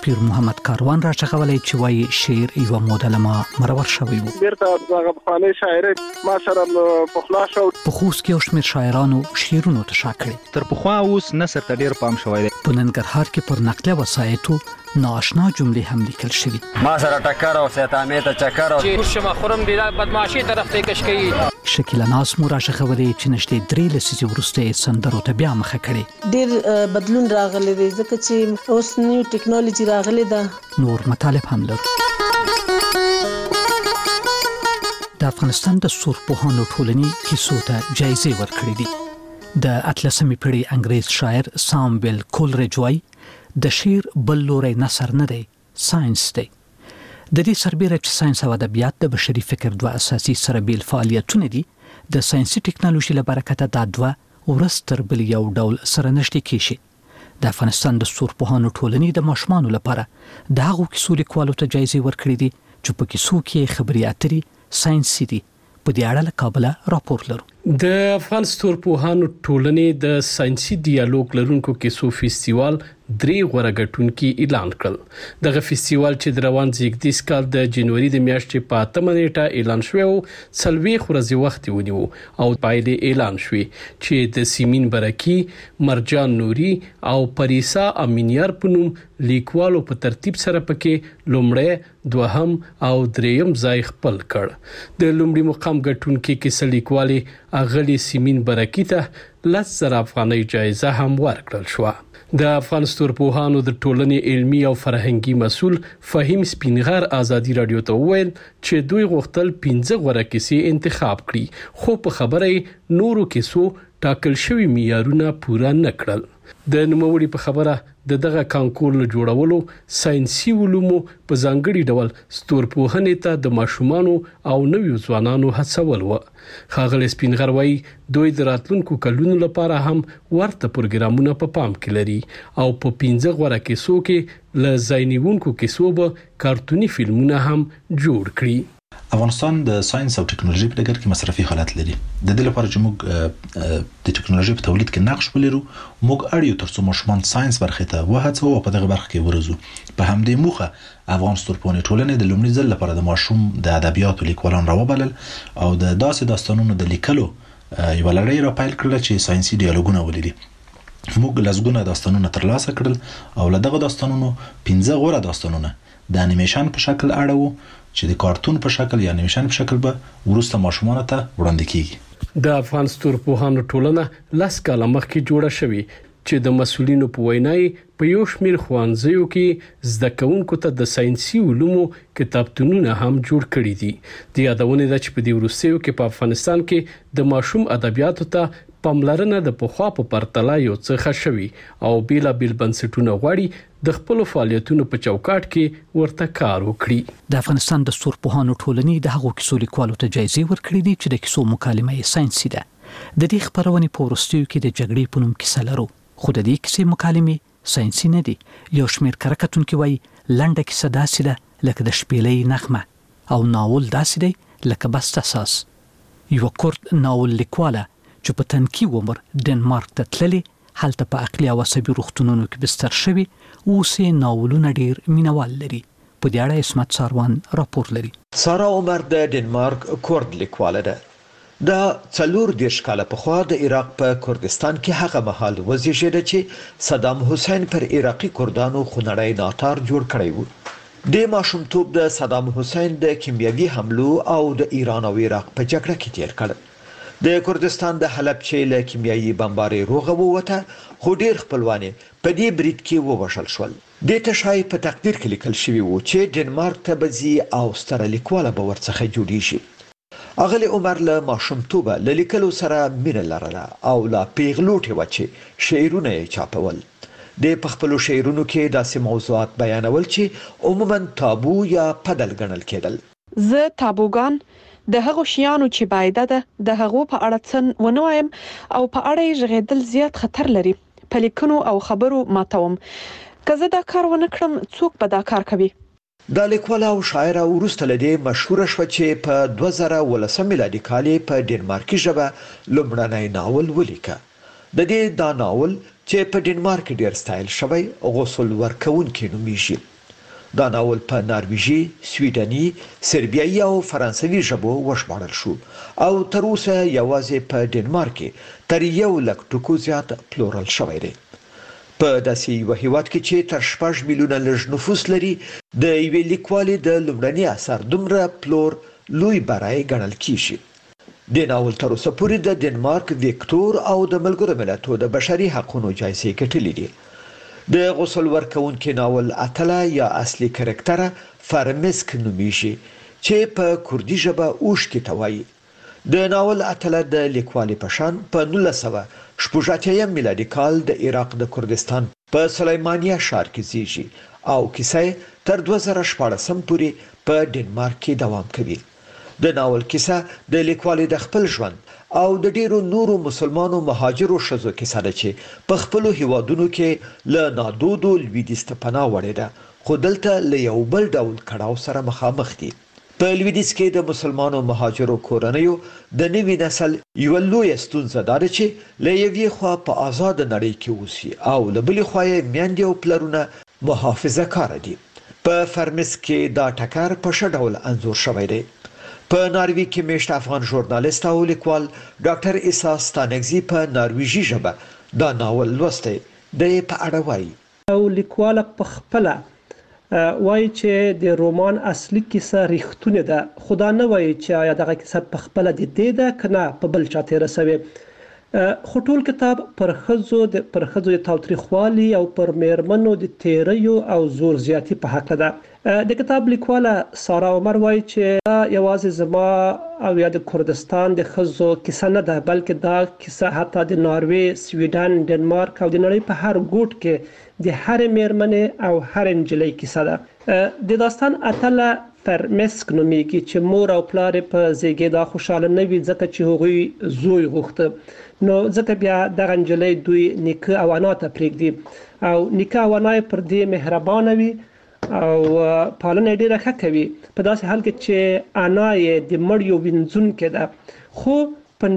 پیر محمد کاروان را چغولی چې وایي شعر یو مودلمه مرور شوی و. بیرته دغه پخوانۍ شاعري ما سره پخلا شو. په خوست کې یو شمېر شاعرانو شعرونو ته شا کړي. تر پخوا اوس نثر ته ډېر پام شوی دی. په ننګرهار کې پر نقله وسایطو ناآشنا جملې هم لیکل شوي. ما سره ټکر او سیتامې ته چکر او چې شمه خورم ډیره بدمعشي طرف ته کش کوي. شکیله ناز مو راښغولې چې نږدې 3 لسیزې وروسته یې سندرو ته بیا مخه کړې. ډېر بدلون راغلی دی ځکه چې اوس نیو ټیکنالوژي راغلی ده. نور مطالب هم لرو. د افغانستان د سورپوهانو ټولنې کیسو ته جایزې ورکړې دي. د 18مې پېړۍ انګریز شاعر سامویل کولریج وایي د شعر بل لوری نثر نه دی، ساينس دی. د دې سربېره چې ساينس او ادبیات د بشري فکر دوه اساسي سره بیل فعالیتونه دي، د ساينسي ټیکنالوژي له برکته دا دوه ورځ تر بل یو ډول سره نږدې کیږي. د افغانستان د سورپوهانو ټولنې د ماشومانو لپاره د هغو کیسو لیکوالو ته جایزې ورکړې دي چې په کیسو کې خبري اتري ساينسي دي. په دې اړه له کابله راپور لرو. د افغان ستورپوهانو ټولنې د ساينسي ډیالوګ لرونکو کیسو فیستیوال 3 غوړه ګټونکي اعلان کړل. دغه فیستیوال چې د روان زیږدیز کال د جنوري د میاشتې په 8 نیټه اعلان شوی او 40 ورځې وخت ونیو او پایلې اعلان شوې چې د سیمین برکی، مرجان نوري او پریسا امینیار په نوم لیکوالو په ترتیب سره پکې لومړی، دوهم او دریم ځای خپل کړ. د لومړي مقام ګټونکي کیسه لیکوالي اغلی سیمین برکی ته 10,000 افغانۍ جایزه هم ورکړل شو. د افغان ستورپوهانو د ټولنې علمي او فرهنګي مسؤل فهیم سپینغر ازادي رادیو ته وویل چې دوی غوښتل 15 غوړه کیسې انتخاب کړي، خو په خبره نورو کیسو ټاکل شوی معیارونه پوره نه کړل. د نوموړي په خبره دغه کانکور له جوړولو ساينسي علومو په ځانګړي ډول ستورپوهنې ته د ماشومانو او نویو ځوانانو هڅول و. ښاغلی سپینغر وایي دوی د راتلونکو کلونو لپاره هم ورته پروګرامونه په پام کې لري او په 15 غوړه کیسو کې له ځاینیونکو کیسو به کارتوني فلمونه هم جوړ کړي. افغانستان د ساينس او ټکنالوژي په ډګر کې مصرفي حالت لري. د دې لپاره چې موږ د ټکنالوژي په تولید کې نقش ولرو، موږ اړیو ترڅو ماشومان ساينس برخه ته وهڅو او په دغه برخه کې ورزو. په همدې موخه افغان ستورپوهنې ټولنې د لومړي ځل لپاره د ماشوم د ادبیاتو لیکوالان راوبلل او د داسې داستانونو د لیکلو یو لړۍ را پیل کړل چې ساينسي ډیالوګونه ولري. موږ لږونه داستانونه ترلاسه کړل او له دغه داستانونو 15 غوړه داستانونه د انیمیشن په شکل اړو چې د کارتون په شکل یا انیمیشن په شکل به ورسته ماشومانو ته وړاندې کیږي. د افغان ستورپوهانو ټولنه 10 کاله مخکې جوړه شوې چې د مسؤلینو په وینای په یو شمېر ښوونځیو کې زده کوونکو ته د ساينسي علومو کتابتونونه هم جوړ کړي دي. د یادونه ده چې په دې وروستیو کې په افغانستان کې د ماشوم ادبیاتو ته پاملرنه د پخوا په پرتله یو څه ښه شوی او بیلا بیل بنسټونه غواړي د خپل فعالیتونو په چوکاټ کې ورته کار وکړي. د افغانستان د سورپوهانو ټولنې د هغو کیسو لیکوالو ته جایزې ورکړې دي چې د کیسو مکالمه یې ساينسي ده. د دې خبرونې په وروستیو کې د جګړې په نوم کیسه لرو، خو د دې کیسې مکالمې ساينسي نه دي. یو شمېر کارکتونکي وایي لنډه کیسه داسې ده لکه د شپېلۍ نغمه او ناول داسې دی لکه بست اساس. یو کورد ناول لیکواله چې په تنکي عمر ډنمارک ته تللی، هلته په عقلي او عصبي روغتونونو کې بستر شوی، اوس یې ناولونه ډیر مینوال لري. په دې اړه اسمت ساروان راپور لري. سارا عمر د ډنمارک کورد لیکواله ده. دا 40 کاله پخوا د عراق په کردستان کې هغه مهال وزیږېده چې صدام حسین پر عراقي کردانو خونړی ناتار جوړ کړی و. د ماشومتوب د صدام حسین د کیمیاوي حملو او د ایران او عراق په جګړه کې تیر کړ. د کردستان د حلب چې له کیمیاوي بمبارۍ روغه ووته، خو ډیر خپلوان په دې برید کې ووژل شول. د تشای په تقدیر کې لیکل شوی و چې ډنمارک ته بځي او ستر لیکواله به ورڅخه جوړیږي. اغلی عمر له ماشومتوبه له لیکلو سره مینه لرله او لا پیغلوټې و چې شعرونه یې چاپول. د پخپلو شعرونو کې داسې موضوعات بیانول چې عموما تابو یا پدل ګڼل کېدل. زه تابوګان د هغو شیانو چې باید د هغو په اړه څن ونوایم او په اړه یې ژغېدل زیات خطر لري. په لیکنو او خبرو ماتوم. که زه دا کار ونه کړم څوک به دا کار کوي. دا لیکواله او شاعره وروسته له دې مشهوره شوه چې په 2018 میلادي کال په ډنمارکي ژبه لومړنی ناول ولیکه. د دې دا ناول چې په ډنمارک ډیر ستایل شوی غسل ورکوونکی نومیږي. دا ناول په نارویژي، سویډني، سربیایي او فرانسوي ژبو وژباړل شو او تر اوسه یوازې په ډنمارک کې تر 100,000 ټکو زیات پلورل شوی دی. په داسې یو هیواد کې چې تر 6 میلیونه لږ نفوس لري، د یوې لیکوالې د لومړني اثر دومره پلور لوی برای ګڼل کیږي. د ناول تر اوسه پورې د ډنمارک ویکټور او د ملګرو ملتونو د بشري حقوقو جایزې ګټلې دي. د غسل ورکوونکي ناول اتله یا اصلي کرکټر فرمسک نومیږي چې په کوردي ژبه اوښکې ته وایي. د ناول اتله د لیکوالې په شان په 1986 میلادي کال د عراق د کردستان په سلیمانیه ښار کې زیږي او کیسه تر 2014 پورې په ډنمارک کې دوام کوي. د ناول کیسه د لیکوالې د خپل ژوند او د ډیرو نورو مسلمانو مهاجرو ښځو کیسه ده چې په خپل هیوادونو کې له نادودو لویدیځ ته پناه وړې ده، خو دلته له یو بل ډول کړاو سره مخامخ دي. په لویدیځ کې د مسلمانو مهاجرو کورنیو د نوي نسل یو لوی ستونزه ده چې له یوې خوا په آزاد نړۍ کې اوسي او له بلې خوا یې میندې او پلرونه محافظه کار دي. په فرمس کې دا ټکر په ښه ډول انځور شوی دی. په ناروی کې میشت افغان ژورنالیست او لیکوال ډاکټر عیسی ستانکزی په نارویژي ژبه دا ناول لوستی د په اړه وایي. او لیکوال په خپل وایي چې د رومان اصلي کیسه ریښتونه ده، خدا نه وایي چې آیا دغه کیسه په خپل د دې ده کنه په بل چا تیر رسوي. خو ټول کتاب پر خزو د تاوتریخوالي او پر میرمنو د تیریو او زور زیاتی په حق ده. د کتاب لیکواله سارا عمر وایي چې یوازې زما او یا د کردستان د خزو کیسه نه ده، بلکې دا کیسه حتی د ناروی، سویډن، ډنمارک او د نړۍ په هر ګوټ کې د هر میرمنې او هر نجلۍ کیسه ده. د داستان اتله فرمسک نومیږي چې مور او پلار په زیږیدا خوشاله نه وي ځکه چې هغوی زوی غوښته، نو ځکه بیا دغه نجلۍ دوی نیکه او انا ته پرېږدي او نیکه او انا پر دې مهربانه وي او پالنه ډیره ښه کوي. په داسې حال کې چې انا یې د مړیو وینځونکې ده، خو په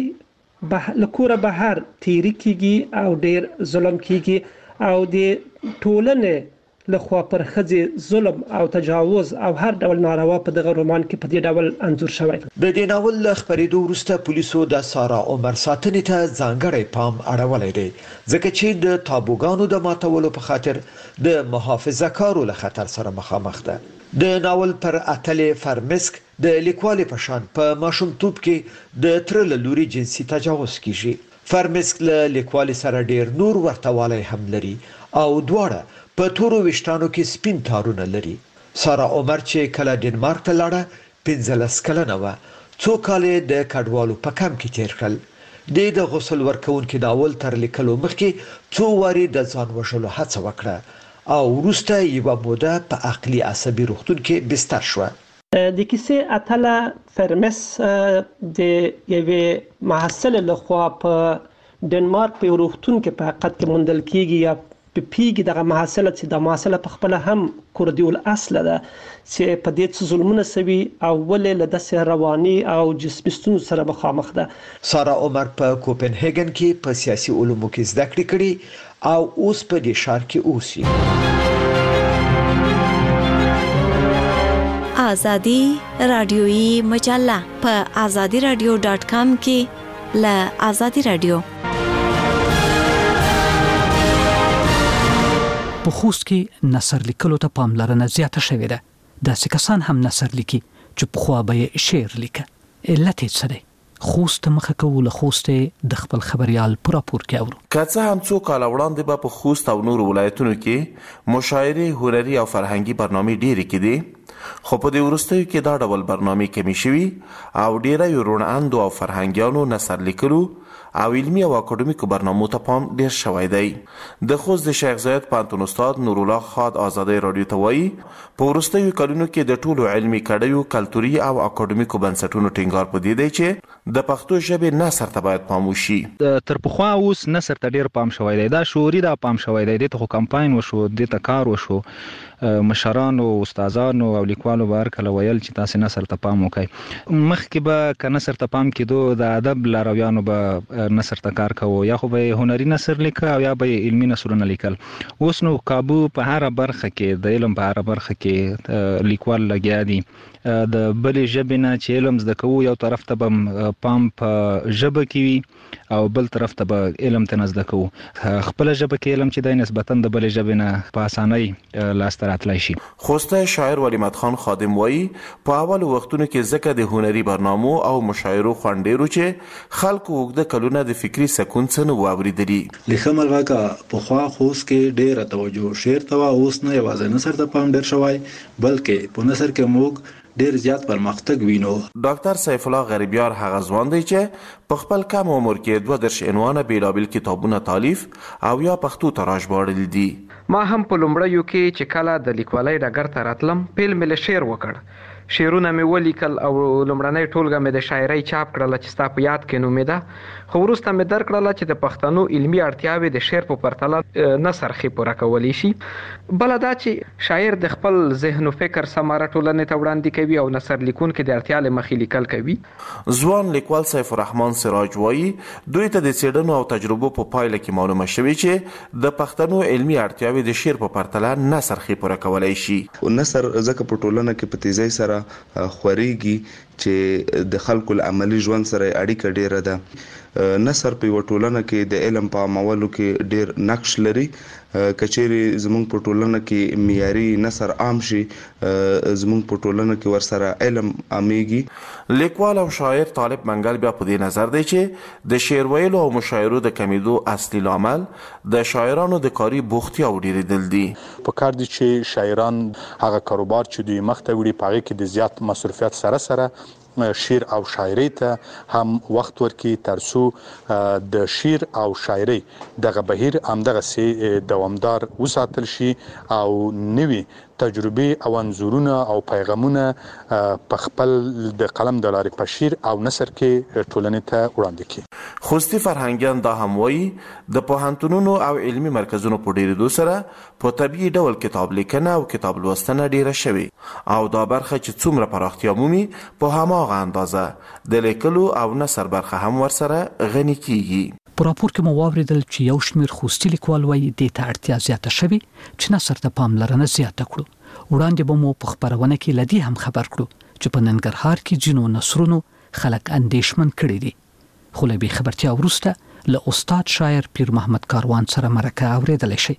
نجلۍ له کوره بهر تیری کیږي او ډیر ظلم کیږي او د ټولنې لخوا پر ښځې ظلم او تجاوز او هر ډول ناروا په دغه رومان کې په دې ډول انځور شوی. د دې ناول له خپرېدو وروسته پولیسو د سارا عمر ساتنې ته ځانګړی پام اړولی دی ځکه چې د تابوګانو د ماتولو په خاطر د محافظه کارو له خطر سره مخامخ ده. د ناول پر اتلې فرمسک د لیکوالې په شان په ماشومتوب کې د تره له لوري جنسي تجاوز کیږي. فرمسک له لیکوالې سره ډیر نور ورته والی هم لري او دواړه په تورو ویشتانو کې سپین تارونه لري. سارا عمر چې کله ډنمارک ته لاړه 15 کلنه وه، څو کال د کډوالو په کمپ کې تیر کړل. د غسل ورکوونکي ناول تر لیکلو مخکې څو واري د ځان وژلو هڅه وکړه او وروسته یوه موده په عقلي عصبي روغتون کې بستر شوه. د کیسې اتله فرمس د یوې محصلې لخوا په ډنمارک په روغتون کې په حقیقت کې موندل کیږي یا په پیګي دغه محصله چې د محصله په خپل هم کوردی الاصل ده چې په دې څه ظلمونه سوي او ولې له داسې رواني او جسمي ستونزو سره مخامخ ده. سارا عمر په کوپنهاګن کې په سیاسي علومو کې زده کړې کړې او اوس په دې ښار کې اوسي. آزادی رادیویی مجله په azadiradio.com کې له آزادی رادیو. په خوست کې نثر لیکلو ته پاملرنه زیاته شوې ده. داسې کسان هم نثر لیکي چې پخوا به شعر لیکه. علت یې څه دی؟ خوست مخه کوو له خوست د خپل خبريال پورا پور کې اورو. که څه هم څو کال وړاندې به په خوست او نور ولایتونو کې مشاعرې، هنري او فرهنګي برنامې ډېرې کېدې، خو په دې وروستیو کې دا ډول برنامې کمې شوي او ډېری روڼاندو او فرهنګیانو نثر لیکلو او علمي او اکاډمیکو برنامو ته پام ډیر شوی دی. د خوست د شیخ زاید پوهنتون استاد نور الله خاد آزادۍ رادیو ته وایي په وروستیو کلونو کې د ټولو علمي کډیو، کلتوري او اکاډمیکو بنسټونو ټینګار په دې دی چې د پښتو ژبې نثر ته باید پام وشي. تر پخوا اوس نثر ته ډیر پام شوی دی، دا شعوري دا پام شوی دی، د ته کمپاین وشو، د ته کار وشو، مشرانو استادانو او لیکوالو بار کله ویل چې تاسو نثر ته پام وکړئ مخکې به ک نثر ته پام کېدو د ادب لارویانو به نثر ته کار کوو یا خو به هنري نثر لیکه او یا به علمي نثرونه لیکل اوس نو کابو په هر برخه کې د علم په هر برخه کې لیکوال لګیا دي د بلې ژبې نه چې علم زده کوو یو طرف ته به پام په ژبه کې وي او بل طرف ته به علم ته زده کوو خپل ژبه کې علم چې د نسبتا د بلې ژبې نه په اسانۍ لاسته راتلی شي خوسته شاعر ولیمت خان خادم وایي په اول وختونو کې ځکه د هنري برنامو او مشاعرو خوند ډېر و چې خلکو اوږده کلونه د فکري سکون څه نه و اورېدلي لیکه مرغه پخوا خوست کې ډېره توجه شعر ته وه اوس نه یوازې نثر ته پام ډېر شوی بلکې په نثر کې موږ ډیر زیات پرمختګ وینو ډاکټر سیف الله غریبیار هغه ځوان دی چې په خپل کم عمر کې 2 عنوانه بیلابل کتابونه تالیف او یا پښتو ته راژباړل دي ما هم په لومړیو کې چې کله د لیکوالۍ ډګر ته راتلم پیل مې له شعر وکړ شعرونه مې ولیکل او لومړنۍ ټولګه مې د شاعرۍ چاپ کړله چې ستا په یاد کې نومېده خو وروسته مې درک کړله چې د پښتنو علمي اړتیاوې د شعر په پرتله نثر ښې پوره کولی شي بله دا چې شاعر د خپل ذهن و فکر ثمره ټولنې ته وړاندې کوي او نثر لیکونکي د اړتیا له مخې لیکل کوي ځوان لیکوال سیف الرحمن سراج وایي دوی ته د څېړنو او تجربو په پایله کې معلومه شوې چې د پښتنو علمي اړتیاوې د شعر په پرتله نثر ښې پوره کولی شي نثر ځکه په ټولنه کې په تیزۍ سره خوريږي چې د خلکو له عملی ژوند سره اړیکه ډیره ده نثر په وټولنه کې د علم په عملو کې ډیر نقش لري کچېری زمونږ په ټولنه کې معیاري نثر عام شي زمونږ په ټولنه کې ورسره علم عاميږي لیکوال او شاعر طالب منګل بیا په دې نظر دی چې د شعر ویلو او مشاعرو د کمیدو اصلي لامل د شاعرانو د کاري بوختیا او ډیرېدل دي په کار دي چې شاعران هغه کاروبار چې دوی مخته وړي په هغه کې د زیات مصرفیت سره شعر او شاعري ته هم وخت ورکي ترڅو د شعر او شاعري دغه بهیر همدغه سي دوامدار وساتل شي او نوي تجربه او انزورونه او پیغامونه په خپل د قلم د لارې په شعر او نثر کې ټولنې ته وړاندې کړي خوستی فرهنګیان دا هم وایي د پوهنتونونو او علمي مرکزونو په ډیرېدو سره په طبیعي ډول کتاب لیکنه او کتاب لوستنه ډیره شوې او دا برخه چې څومره پراختیا مومي په هماغه اندازه د لیکلو او نثر برخه هم ورسره غني کیږي په راپور کې مو واوریدل چې یو شمېر خوستي لیکوال وایي د ته اړتیا زیاته شوې چې نثر ته پاملرنه زیاته کړو وړاندې به مو په خبرونه کې لدی هم خبر کړو چې په ننګرهار کې جنو نثرونو خلک اندیشمن کړي دي خو له به خبرتیا ورسته له استاد شاعر پیر محمد کاروان سره مرکه اوریدل شي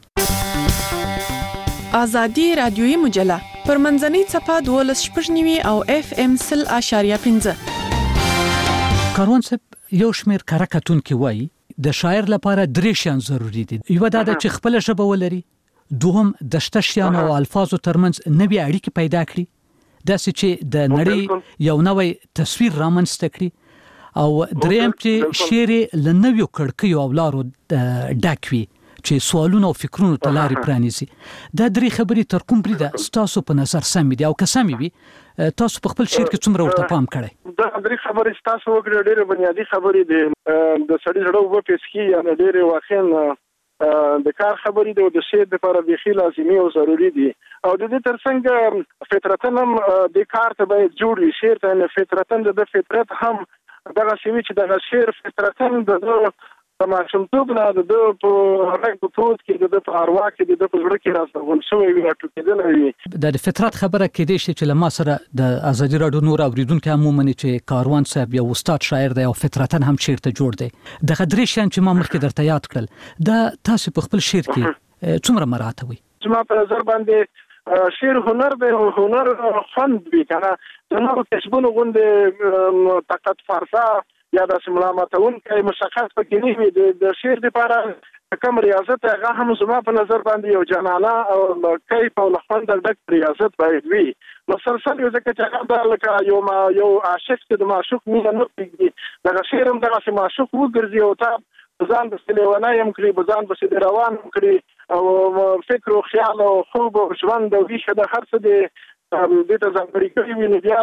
آزادي رادیوي مجله پر منځنۍ صفه 12.9 او FM 0.5 کاروان صاحب یو شمېر کارکتون کې وایي د شاعر لپاره درې شیان ضروری دي یو دا چې خپل ژبه ولري دوهم د شته شیانو او الفاظو ترمنځ نوې اړیکې پیدا کړي داسې چې د نړۍ یو نوې تصویر رامنځته کړي او دریم چې شعر له نویو کړکیو او لارو ډک وي چې سوالونه او فکرونه ته لارې پرانیزي دا درې خبرې تر کوم بریده ستاسو په نظر سمې دي او که سمې وي تاسو په خپل شعر کې څومره ورته پام کړی دا درې خبرې تاسو وکړې ډېرې بنیادي خبرې دي د سړي زړه وپېسکي یا ډېرې واقعا د کار خبرې دي او د شعر لپاره بیخي لازمي او ضروري دي او د دې ترڅنګ فطرتاً هم د کار ته باید جوړ وي شعر ته فطرتاً د فطرت هم دغه شی چې د شعر فطرتاً د ماشومتوب نه د په هغه په پروت کې د په اروا کې د په زړه کې راځون شوی وي راټوکېدل وي د فطرت خبره کې دي چې لما سره د ازادي رادیو نور اوریدونکو عموما چې کاروان صاحب یو استاد شاعر دی او فطرتاً هم شعر ته جوړ دی د غدرې شان چې ما مخکې درته یاد کړل دا تاسو په خپل شعر کې څومره مراتب وي زما په نظر باندې شعر هنر دی او هنر فن وي کنه د نورو کسبونو غوندې طاقت فرضا یا د ملامتون کې مشخص پکې نه وي د شعر لپاره کوم ریاضت هغه هم زما په نظر باندې یو جنانه او کیف او لخوند ډک ریاضت باید وي مسلسل یو ځکه چې هغه لکه یو عاشق چې د معشوق مینه نه پیږي دغه شعر هم دغه معشوق وګرځي او تا ځان د سلیوانه يم کړی ځان به روان کړی او فکر او خیال او خوب او ژوند او ویشه د هر څه د دې ته ځانګړي کوي ویني بیا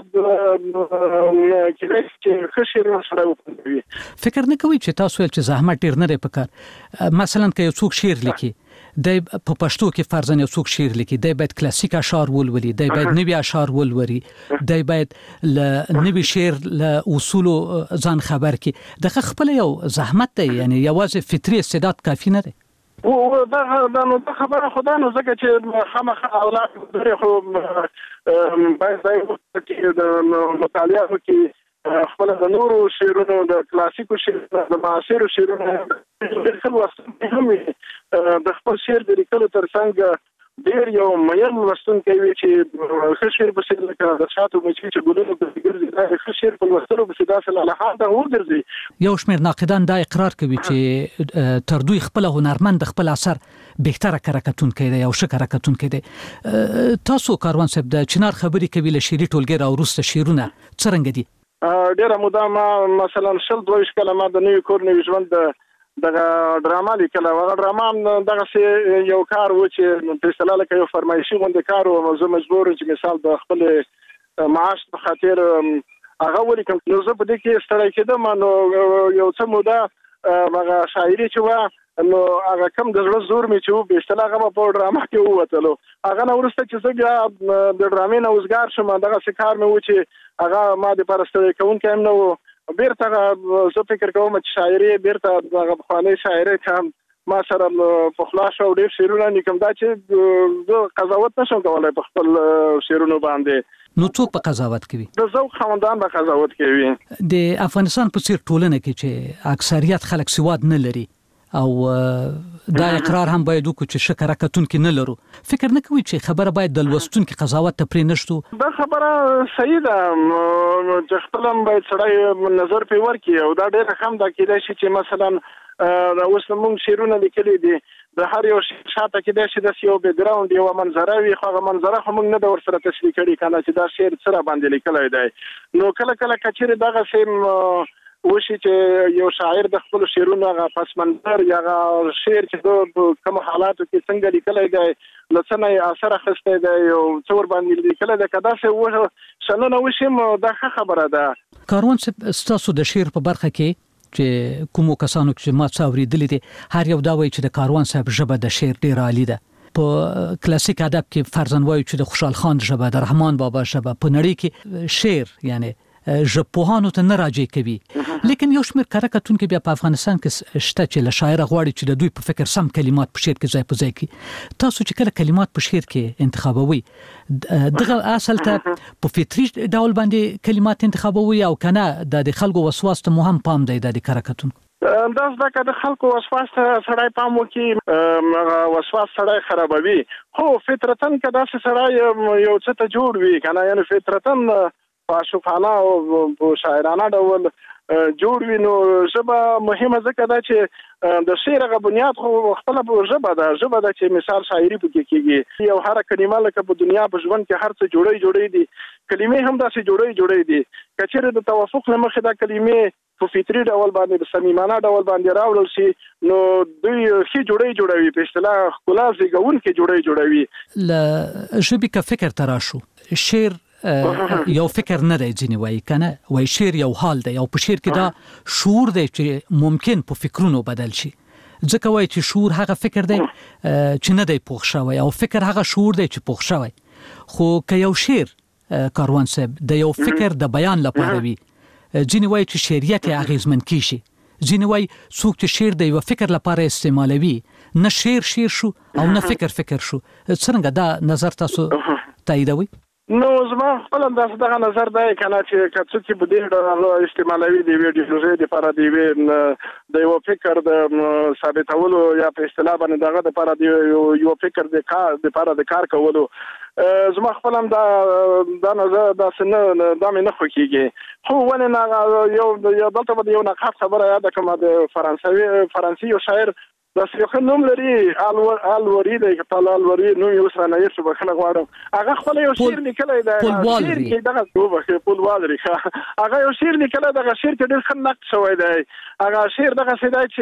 چې خشر سره وکړي فکر نه کوي چې تاسو چې زحمت ډیر نه لري پکار مثلا که یو څوک شعر لیکي د په پښتو کې فرضاً یو څوک شعر لیکي د باید کلاسیک اشعار ولولي د باید نوي اشعار ولوري د باید ل نوي شعر له اصول ځان خبر کی دغه خپل یو زحمت دی یعنی یوازې فطري استعداد کافی نه دی او دا نو خبره خدا نو ځکه چې خامخا اولاد درې خو باید کې د مطالعه کې خپل د نورو شعرونو د کلاسیکو شعرونو د معاصرو شعرونو د خپل وخت هم د خپل شعر د لیکلو ترڅنګ ډېر یو مېن لوستونکی وي چې ښه شعر به شعر لکه د شاتو مچۍ چې ګلونو پسې ګرځي دا ښه شعر په لوستلو پسې داسې لالهانده وګرځي یو شمېر ناقدان دا اقرار کوي چې تر دوی خپل هنرمند خپل اثر بهتره کارکتونکی دی او ښه کارکتونکی دی تاسو کاروان صاحب د چنار خبرې کوي له شعري ټولګې راوروسته شعرونه څرنګه دي ډېره موده ما مثلا 22 کاله ما د نوي کور نوي ژوند دغه ډراما لیکله هغه ډراما دغه یو کار و چې په اصطلاح لکه یو فرمایشي غونډه کار و زه مجبور چې مثال د خپل معاش په خاطر هغه ولیکم نو زه په دې کې ستړی کېدم نو یو څه موده هغه شاعري چې و نو هغه کم د زړه زور می چې په اصطلاح هغه په ډراما کې ووتلو هغه نو ورسته چې زه بیا د ډرامې نه وزګار شوم دغه څه مې و چې هغه ما د پرستوي کوونکی هم نو بیرته زه فکر کوم چې شاعري بیرته هغه بخواني شاعري کوم ما سره په خلاص او ډېر شعرونه لیکم دا چې زه قضاوت نشم کولای په خپل شعرونو باندې نو څوک په قضاوت کوي د ذوق خواندان به قضاوت کوي د افغانستان په څیر ټولنه کې چې اکثریت خلک سواد نه لري او دا اقرار هم باید وکړو چې شکر کتونکو نه لرو فکر نه کوي چې خبره باید د لوستونکو قضاوت ته پرې نشو دا خبره صحیح ده چې خپلم باید سړی نظر په ورکی او دا ډېر هم دا کېدای شي چې مثلا اوس موږ شعرونه لیکلي دي د هر یو شاته کې د شي د یو بیک ګراوند یو منظره وي خو هغه منظره هم نه د ورسره تشریح کړي کنه چې دا شعر سره باندې لیکلای دی نو کله کله کچېره دغه سیم وشي چې یو شاعر د خپل شعرونو هغه پس منظر یا هغه شعر چې د کوم حالاتو کې څنګه لیکلای دی لڅنه اثر اخسته دی او څور باندې لیکلای دی کدا څه و شننه وشم دا خبره ده کاروان ستاسو د شعر په برخه کې چې کومو کسانو چې ما څاورېدلې دي هر یو دا وایي چې د کاروان صاحب ژبه د شعر ډېر عالی ده په کلاسیک ادب کې فرضاً وایي چې د خوشحال خان ژبه د رحمان بابا ژبه په نړۍ کې شعر یعنی ژبپوهانو ته نه راځي کوي لیکن یو شمېر کارکتونکو بیا په افغانستان کې شته چې له شاعر غواړي چې د دوی په فکر سم کلمات په شعر کې ځای په ځای کړي تاسو چې کله کلمات په شعر کې انتخابوي دغه اصل ته په فطري ډول باندې کلمات انتخابوي او کنه د خلکو وسواس ته مهم پام دی د کارکتونکو دا ځکه د خلکو وسواس سړی پام وکي وسواس سړی خرابوي خو فطرتن کدا سړی یو څه ته جوړ وي کنه یعنی فطرتن عاشقانه او شاعرانه ډول جوړ وي نو ژبه مهمه ځکه ده چې د شعر غو بنیاد خو خپل ژبه ده چې مثال شاعري پکې کیږي یو هر کلمه لکه په دنیا په ژوند کې هر څه جوړي دي کلمې هم داسې جوړي دي کچېره د توافق نه مخه دا کلمې په فطري ډول باندې د صمیمانه ډول باندې راوړل شي نو دوی شي جوړي په اصطلاح خلاص زګون کې جوړوي ل ژبې کا فکر تراشو شعر یو فکر نه دی ځینې وایي کنه وایي شعر یو حال دی او په شعر کې دا شعور دی چې ممکن په فکرونو بدل شي ځکه وایي چې شعور هغه فکر دی چې نه دی پوښ شوی او فکر هغه شعور دی چې پوښ شوی خو که یو شعر کاروان صاحب د یو فکر د بیان لپاره وي ځینې وایي چې شعریت یې اغیزمن کیږي ځینې وایي څوک چې شعر د یو فکر لپاره استعمالوي نه شعر شو او نه فکر شو څنګه دا نظر تاسو تاییدوي نو زما خپل دغه نظر دی کنه چې کڅو کې بده ډول استعمالوي دی ویډیو لپاره دی د یو فکر د ثابتولو یا په اصطلاح باندې دغه لپاره دی یو فکر د کار لپاره د کار کولو زما خپل دا نظر دا سن دا مې نه خوکیږي خو ونه نه یو دلته یو نقاط خبره یاد کوم د فرانسوي یو شاعر دا څه نوم لري الوری دی کله الوری نو یو سره نه یې په خلک غواړم هغه خپل یو شعر لیکلی دی شعر کې دغه وبخه پول والري هغه یو شعر لیکلی دغه شعر کې ډېر ښه نقد شوی دی هغه شعر دغه څه دی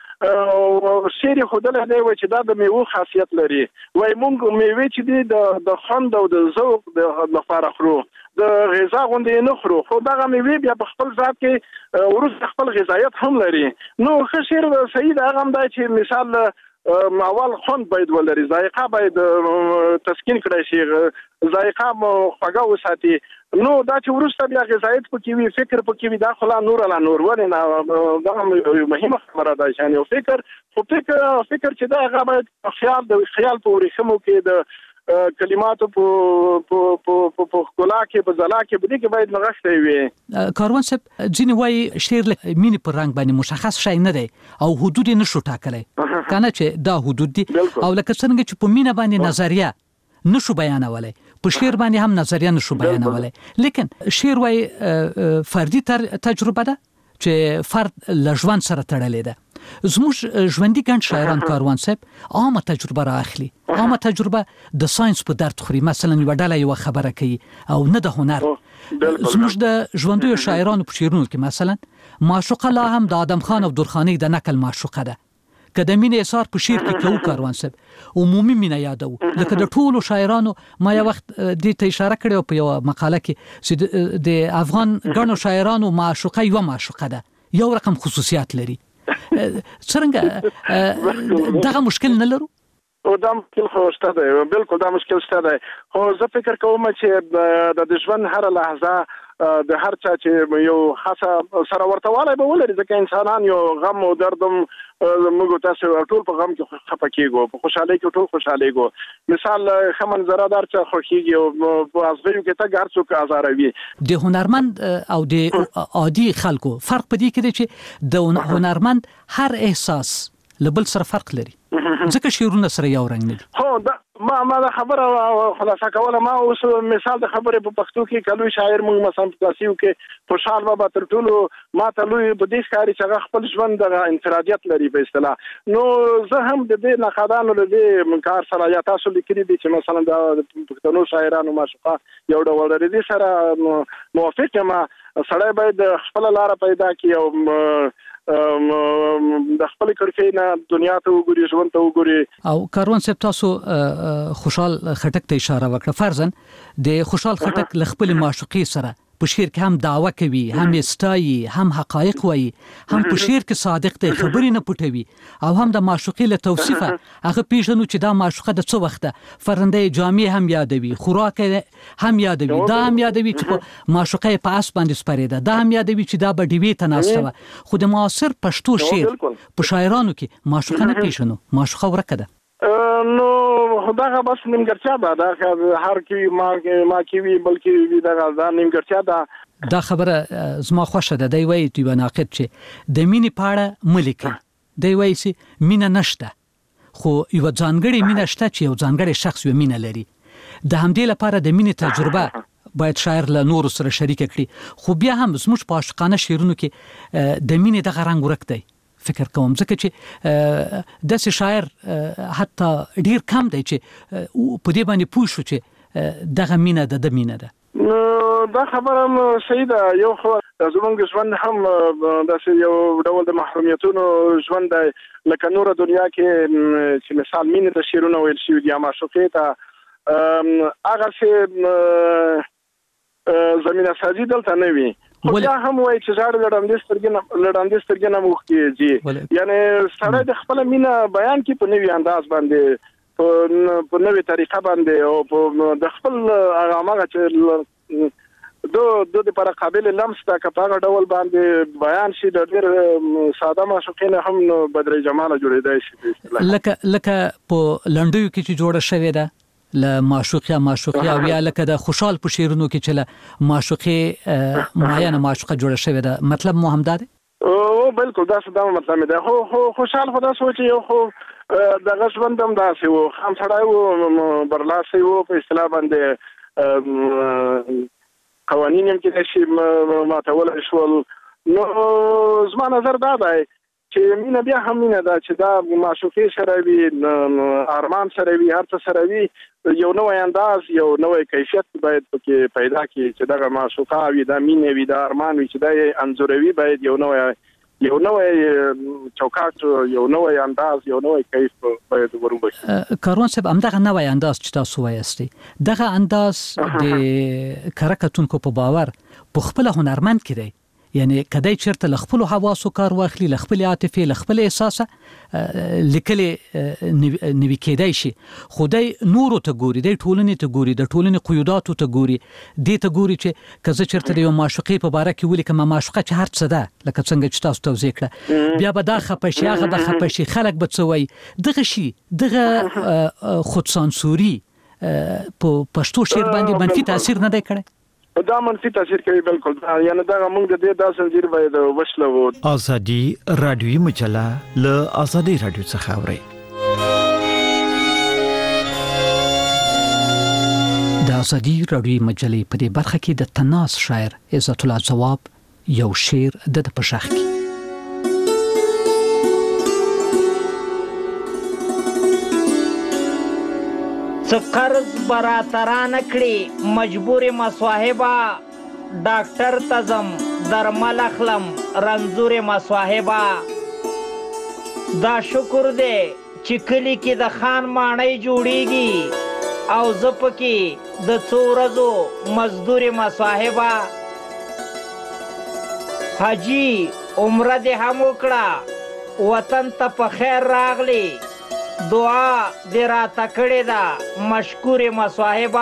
چې شعر خودل دی و چې دا د میوه خاصیت لري وای مونږ میوه چې دی د خوند او د ذوق د لپاره خورو د غذا غوندې نه خورو خو دغه میوه بیا په خپل ذات کې ورس خپل غذایت هم لري نو ښه شعر صحیح دا هم دی چې مثال اول خوند باید ولري، ذایقه باید تسکین کړی شي، ذایقه مو خوږه وساتي. نو دا چې وروسته بیا غذایت پکې وي، فکر پکې وي، دا خلا نور ولې نه، دا مهمه خبره ده. یعنی فکر چې دا هغه باید خیال په ورېښمو کې د کلماتو په ښکلا کې، په ځلا کې، په دې کې باید نغښتی وي. کاروان صاحب ځینې وایي شعر له مینې په رنګ باندې مشخص شی نه دی او حدود یې نشو ټاکلی، کنه چې دا حدود دي، او لکه څنګه چې په مینه باندې نظریه نشو بیانولی، په شعر باندې هم نظریه نشو بیانولی. لیکن شعر وایي فردي تجربه ده چې فرد له ژوند سره تړلې ده. زموږ ژوندي ګڼ شاعران کاروان صاحب عامه تجربه رااخلي، عامه تجربه د ساينس په درد خوري. مثلا یو ډله یو خبره کوي او نه د هنر. زموږ د ژوندیو شاعرانو په شعرونو کې مثلا معشوقه لا هم د آدم خان او درخانۍ د نقل معشوقه ده. که د مینې اثار په شعر کې کوو کاروان صاحب عمومي مینه یادو، لکه د ټولو شاعرانو. ما یو وخت دې ته اشاره کړې په یو مقاله کې چې د افغان ګڼو شاعرانو معشوقه یو معشوقه ده، یو رقم خصوصیات لري. څنګه دغه مشکل نه لرو؟ او دا مشکل خو شته دی، بالکل دا مشکل شته دی. خو زه فکر کوم چې د ژوند هر لحظه د هر چا چې یو خاصه سره ورته والی به ولري، ځکه انسانان یو غم او دردم موږ تاسو ټول په غم کې خفه کېږو، په خوشحالۍ کې ټول خوشحالېږو. مثال ښه منظره دار چا خوښېږي او په ازغیو کې تګ هر څوک ازاروي. د هنرمند او د عادي خلکو فرق په دې کې دی چې د هنرمند هر احساس له بل سره فرق لري، ځکه شعرونه سره یو رنګ نه دي. هو دا ما دا خبره خلاصه کوله. ما اوس مثال د خبرې په پښتو کې کلوي شاعر موږ مثلا په تاسیو کې خوشحال بابا تر ټولو ما ته لوی په دې ښکاري چې هغه خپل ژوند د انفرادیت لري په اصطلاح. نو زه هم د دې نقادانو له دې کار سره یا تاسو لیکلي دي چې مثلا د پښتنو شاعرانو معشوقه یو ډول لري، دې سره موافق یم. سړی باید خپل لاره پیدا کړي او د خپل کړکۍ نه دنیا ته وګوري، ژوند ته وګوري. او کاروان صاحب تاسو خوشحال خټک ته اشاره وکړه. فرضاً د خوشحال خټک له خپل معشوقې سره په شعر کې هم دعوه کوي، هم استایي، هم حقایق وایي، هم په شعر کې صادق دی، خبرې نه پټوي، او هم د معشوقې له توصیفه هغه پیژنو چې دا معشوقه د څه وخته فرندې جامې هم یادوي، خوراک هم یادوي، دا هم یادوي چې په معشوقه په اس باندې سپارېده، دا هم یادوي چې دا به ډیوې ته ناسته وه. خو د معاصر پښتو شعر په شاعرانو کې معشوقه نه پیژنو، معشوقه ورکه ده. نو دغه بس نیمګړتیا ده، دا هر کی ما کې وی بلکې دا نیمګړتیا ده. دا خبره زما خوښه ده. دی وایي دی ناقد چې د مینې په اړه ملیکي، دی وایي چې مینه نشته، خو یو ځانګړی مینه شته چې یو ځانګړی شخص یو مینه لري. د همدې لپاره د مینې تجربه باید شاعر له نورو سره شریک کړي. خو بیا هم زموږ په عاشقانه شعرونو کې د مینې دغه رنګ ورک دی فکر کوم، ځکه چې داسې شاعر حتی ډیر کم دی چې په دې باندې پوه شو چې دغه مینه د مینه ده. دا خبره هم صحیح ده. یو خو زمونږ ژوند هم داسې یو ډول د محرومیتونو ژوند دی، لکه نوره دنیا کې چې مثال مینې ته شعرونه ویل شوي دي یا معشوقې ته، هغسې زمینه سازي دلته نه وي. خو بیا هم وایي چې ژاړه لړندې سترګې نه موښکېږي. یعنی سړی د خپله مینه بیان کړي په نوي انداز باندې، په نوې طریقه باندې، او د خپل هغه چې دو دپاره قابل لمس ده، که په هغه ډول باندې بیان شي د ډېر ساده معشوقې نه هم بدرې جماله جوړېدای شي. لکه په لنډیو کې چې جوړه شوې ده له معشوقه او یا لکه د خوشحال په شعرونو کې چې له معشوقه معینه معشوقه جوړه شوې ده، مطلب مو همدا دی؟ او بالکل دا مطلب دی. خو خوشحال خو داسې و چې یو خو دغه ژوند هم داسې و، خام سړی و، برلاسی و، په اصطلاح باندې قوانین هم کېدای شي ماتولی شول. نو زما نظر دا دی چې مینه بیا هم مینه ده، چې دا معشوقې سره وي، ارمان سره وي، هر څه سره وي، یو نوی انداز، یو نوی کیفیت باید پکې پیدا کړي چې دغه معشوقه وي، دا مینه وي، دا ارمان وي، چې دا یې انځوروي، باید یو نوی چوکاټ، یو نوی انداز، یو نوی کیف باید وروبخي. کاروان صاحب همدغه نوی انداز چې تاسو وایستئ، دغه انداز د کره کتونکو په باور په خپله هنرمند کې دی یعنی کدی چرته لخپل حواسو کار واخلي لخپل عاطفه لخپل احساس لیکلي نوي کېدای شي خدای نورو ته ګوري د ټولنې ته ګوري د ټولنې قیوداتو ته ګوري د ته ګوري چې کزه چرته یو معشوقې په باره کې ولي کما معشوقه چې هر څه ده لکه څنګه چې تاسو توضیح کړه بیا به دا خپشي هغه به خپشي خلک به څوي دغه شي دغه خود سانسوري په پښتو شعر باندې منفي تاثیر نه دی کړی دا منفي تاثیر کوي بالکل یعنی دا موږ د دې داسې زیر باید وښلو ازادي رادیوي مجله له ازادي رادیو څخه اوري د ازادي رادیوي مجلې په دې برخه کې د تناس شاعر عزت الله ځواب یو شعر د پښخ کې قرض براتران کړي مجبور ما صاحبہ ډاکټر تزم درمل اخلم رنزور ما صاحبہ دا شکر دې چې کلی کې د خان ماڼۍ جوړیږي او زپ کې د څو ورځو مزدور ما صاحبہ حاجی عمره دې هم وکړه وطن ته په خیر راغلی دعا دې راته کړې ده مشکور ما صاحبہ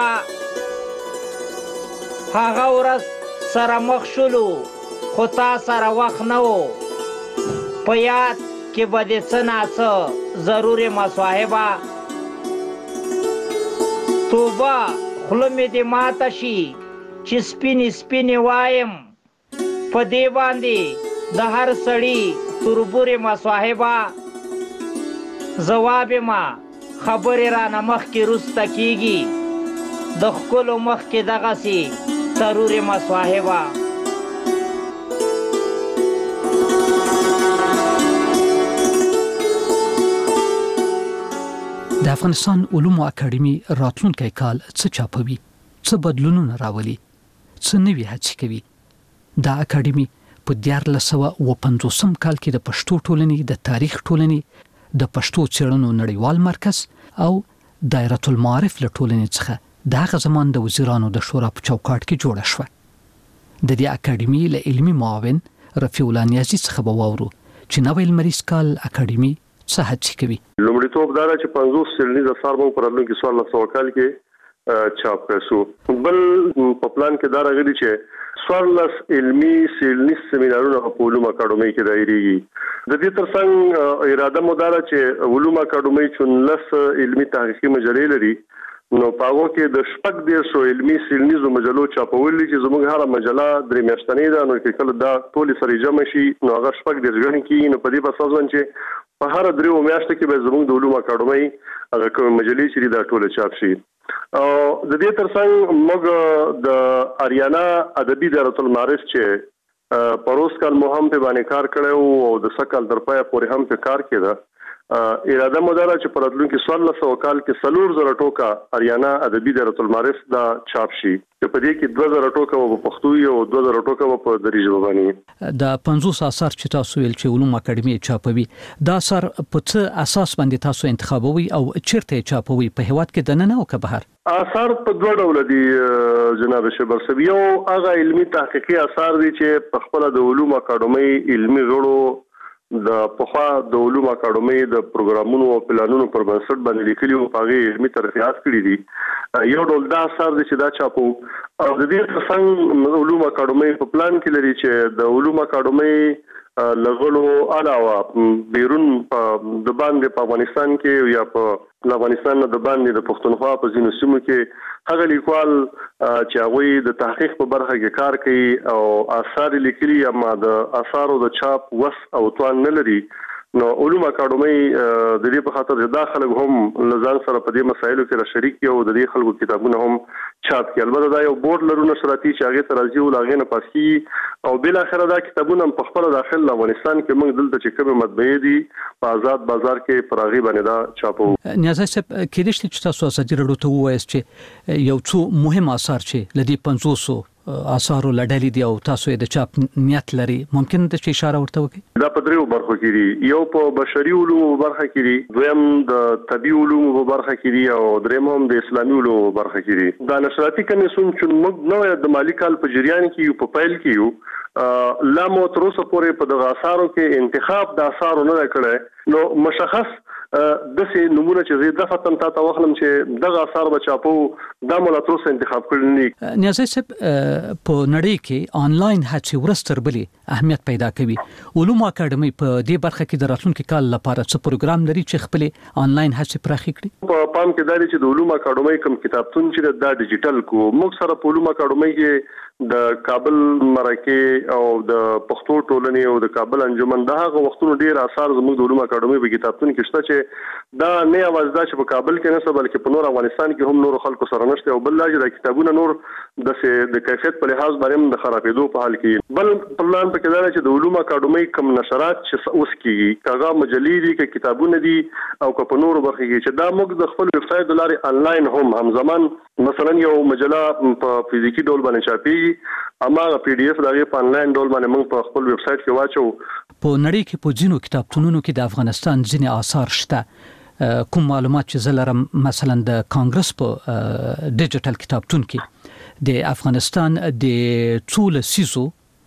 هغه ورځ سره مخ شولو خو تا سره وخت نه و په یاد کې به دې څه ناڅه ضرور ما صاحبہ توبه خوله مې دې ماته شي چې سپینې سپینې وایم په دې باندې د هر سړي تربورې ما صاحبہ جواب ما خبرې را نمخ کې رسته کیږي د خپلو مخ کې دغه سي ضرور ما صاحبہ د افغانستان علومو اکاډمي راتلونکي کال څه چاپوي څه بدلونونه راولي څه نوي هڅې کوي دا اکاډمي په 1950 کال کې د پښتو ټولنې د تاریخ ټولنې د پښتو څېړنو نړیوال مرکز او دایره المعارف له ټولنې څخه د هغه زمان د وزیرانو د شورا په چوکاټ کې جوړه شوه د دې اکاډمي له علمي معاون رفیع الله نیازي څخه به واورو چې نوې لمریز کال اکاډمي څه هڅې کوي لومړیتوب دا چې 50 سلنیز اثار مو پر راتلونکي 1400 کال کې چاپ کړو بل په پلان کې دا راغلی چې 14 علمي سیلنیز سیمینارونه په علومو اکاډمي کې دایریږي د دې ترڅنګ اراده مو دا چې علومو اکاډمي چې 19 علمي تحقیقي مجلې لري نو پاغو کې د شپږ ډیر علمي سیلنیزو مجلو چاپول چې زموږ هر مجله درې میاشتنۍ ده نو کې کله دا ټول سره جمع شي نو هغه شپږ ډیر غني کې نو په دې په اساس چې په هر درې میاشتو کې به زموږ د علومو اکاډمي هغه کوم مجلې چې دا ټول چاپ شي او د دې ترڅنګ موږ د اریانا ادبي دایره المعارف چې پروس کال مو هم په باندې کار کړو او د سکل در پای پورې هم په کار کړو اراده مداره چې په راتلونکي 1400 کال کې 3000 ټوکا اریانا ادبي دایره المعارف دا چاپ شي په دې کې 2000 ټوکا په پښتو او 2000 ټوکا په دري ژبه باندې د 50 اثر چې تاسو ویل چې علوم اکاډمي چاپوي دا اثر په څه اساس باندې تاسو انتخابوي او چیرته چاپوي په هیواد کې دننه او که بهر اثر په دوه ډول دي جناب شبر سبيو هغه علمي تحقیقي اثار دي چې په خپل د علوم اکاډمي علمي غړو د پخوا د علوم اکاډمي د پروګرامونو او پلانونو پر بنسټ باندې لیکلي او هغه علمي ترفیعات کړي دي یو ډول دا اثر دي چې دا چاپو او د دې څنګه علوم اکاډمي په پلان کې لري چې د علوم اکاډمي لغړو علاوه بیرون د باندې په افغانستان کې یا په افغانستان د باندې د پښتونخوا په ځینو سیمو کې هغه لیکوال چې هغه د تحقیق په برخه کې کار کوي او آثار لیکلي اما د آثارو د چاپ وس او توان نه لري نو علوم اکاډمي د دې په خاطر داخله هم لزان سره په دې مسایلو کې را شریک او د دې خلکو کتابونه هم چاپ کړي البته دا یو بورډ لرونه شراتي چې هغه ترازی او لاغې نه پاسي او بل اخر دا کتابونه په خپل داخل افغانستان کې موږ دلته چې کوم مطبعې دي په آزاد بازار کې پراغي باندې دا چاپو نیازه صاحب کې دې چې تاسو ازادي رادیو ته وایي چې یو څو مهم آثار چې لدی 500 آثار لړلې دي او تاسو د چاپ نیت لري ممکن د اشاره ورته وکړي دا په دریو برخو کې دي یو په بشري علومو برخه کې دي دویم د طبي علومو برخه کې دي او دریم هم د اسلامي علومو برخه کې دي دا نشراتي کمیسیون چې موږ نو د مالی کال په جریان کې یو په پایل کې یو لا مو تر اوسه پورې په دغه اثارو کې انتخاب د اثارو نه کړي نو مشخص د سه نمونه چې زه د فتن تا وخلم چې دغه اثار بچاپو د مولاتروس انتخاب کړی نیازي سب په نړۍ کې آنلاین هڅې ورستر بلې اهمیت پیدا کوي. علوم اکاډمي په دې برخه کې د راتلونکي کال لپاره څه پروګرام لري چې خپل آنلاین هڅې پراخې کړي؟ په پام کې داري چې د علوم اکاډمي کوم کتابتون چې د ډیجیټل کو موږ سره په علوم اکاډمي کې د کابل مرکه او د پښتو ټولنې او د کابل انجمن دغه وختونو ډیر اثار زموږ د علوم اکاډمي په کتابتون کې شته چې دا نه اواز دا چې په کابل کې نه بلکې په نور افغانستان کې هم نور خلکو سره نشته او بل لاجه د کتابونو نور د کیفیت په لحاظ باندې د خرابېدو په حال کې بل پلان په کې دا چې د علوم اکاډمي کوم نشرات چې اوس کېږي کاغه مجلې دي کې کتابونه دي او په نور برخه کې چې دا موږ د خپل ویب سټ لاري انلاین هم زمان مثلا یو مجله په فزیکی ډول باندې چاپي اما پی ډی اف دغه په انلاین ډول باندې موږ په خپل ویب سټ کې واچو. په نړۍ کې په ځینو کتابتونونو کې د افغانستان ځینې آثار شته. کوم معلومات چې زلرم مثلا د کانګرس په ډیجیټل کتابتون کې د افغانستان د ټول سیزو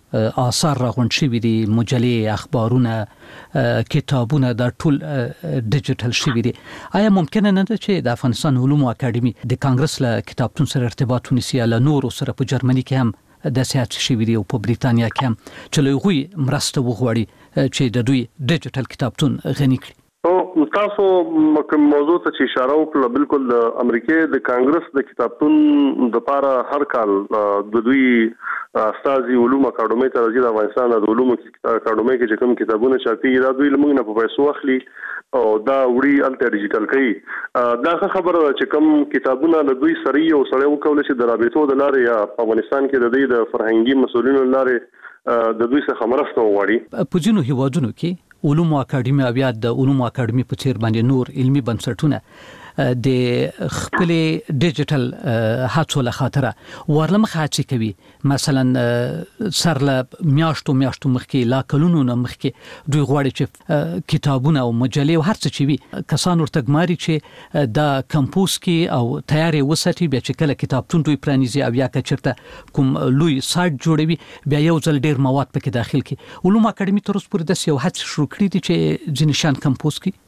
آثار راغونډ شوي دي، مجلې، اخبارونه، کتابونه د ټول ډیجیټل شوي دي. آیا ممکنه نه ده چې د افغانستان علوم اکاډمي د کانګرس له کتابتون سره ارتباط ونیسي له نورو سره په جرمني کې هم د سیاست شوي دي او په بریتانیا کې هم چې له غوي مرسته وغواړي چې د دوی ډیجیټل کتابتون غني کړي؟ تاسو کوم موضوع ته چې اشاره وکړه بالکل د امریکای د کانګرس د کتابتون د لپاره هر کال د دوی استازي علوم اکاډمي ته راځي د افغانستان د علوم اکاډمي کې کوم کتابونه چاپي دا دوی لمغ نه په پیسو اخلي او دا وړي الټر ډیجیټل کوي. دا خبره چې کوم کتابونه د دوی سری او سره وکول شي د رابطو د لارې یا افغانستان کې د دوی د فرهنګي مسولینو لارې د دوی څخه مرسته وغواړي. په ځینو هیوادونو کې علوم اکاډمي او بیا د علوم اکاډمي په چیر باندې نور علمي بنسټونه د خپل ډیجیټل هڅو له خاطره ورلمخه هڅه کوي. مثلا سرله میاشتو مخکې لا کلونو نه مخکې دوی غواړي چې کتابونه او مجلې او هر څه چې وي کسان ورته ګماري چې د کمپوز کې او تیارې وساتي بیا چې کله کتابتون دوی پرانیزي او یا کچرته کوم لوی سایت جوړوي بیا یو ځل ډیر مواد پکې داخل کړي. علوم اکاډمي تر اوسه پورې د یو هڅه شروع کړې دي چې ځینې شان کمپوز کړي.